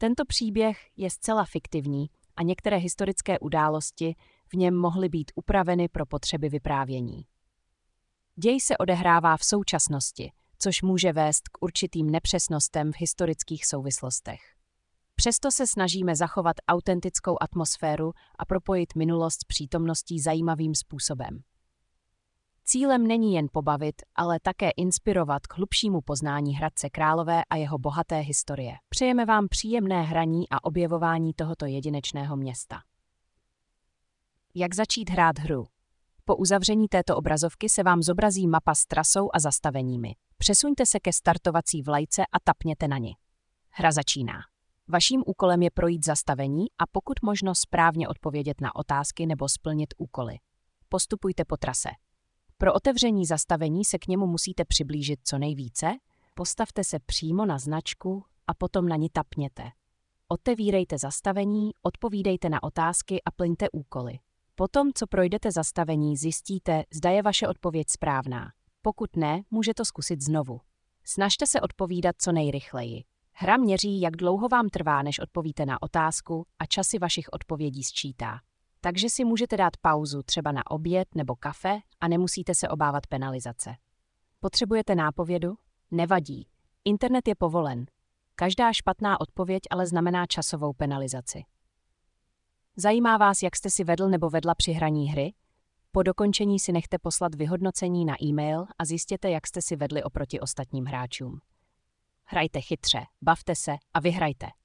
Tento příběh je zcela fiktivní a některé historické události v něm mohly být upraveny pro potřeby vyprávění. Děj se odehrává v současnosti, což může vést k určitým nepřesnostem v historických souvislostech. Přesto se snažíme zachovat autentickou atmosféru a propojit minulost s přítomností zajímavým způsobem. Cílem není jen pobavit, ale také inspirovat k hlubšímu poznání Hradce Králové a jeho bohaté historie. Přejeme vám příjemné hraní a objevování tohoto jedinečného města. Jak začít hrát hru? Po uzavření této obrazovky se vám zobrazí mapa s trasou a zastaveními. Přesuňte se ke startovací vlajce a tapněte na ni. Hra začíná. Vaším úkolem je projít zastavení a pokud možno správně odpovědět na otázky nebo splnit úkoly. Postupujte po trase. Pro otevření zastavení se k němu musíte přiblížit co nejvíce, postavte se přímo na značku a potom na ni tapněte. Otevírejte zastavení, odpovídejte na otázky a plňte úkoly. Potom, co projdete zastavení, zjistíte, zda je vaše odpověď správná. Pokud ne, může to zkusit znovu. Snažte se odpovídat co nejrychleji. Hra měří, jak dlouho vám trvá, než odpovíte na otázku a časy vašich odpovědí sčítá. Takže si můžete dát pauzu třeba na oběd nebo kafe a nemusíte se obávat penalizace. Potřebujete nápovědu? Nevadí. Internet je povolen. Každá špatná odpověď ale znamená časovou penalizaci. Zajímá vás, jak jste si vedl nebo vedla při hraní hry? Po dokončení si nechte poslat vyhodnocení na e-mail a zjistěte, jak jste si vedli oproti ostatním hráčům. Hrajte chytře, bavte se a vyhrajte.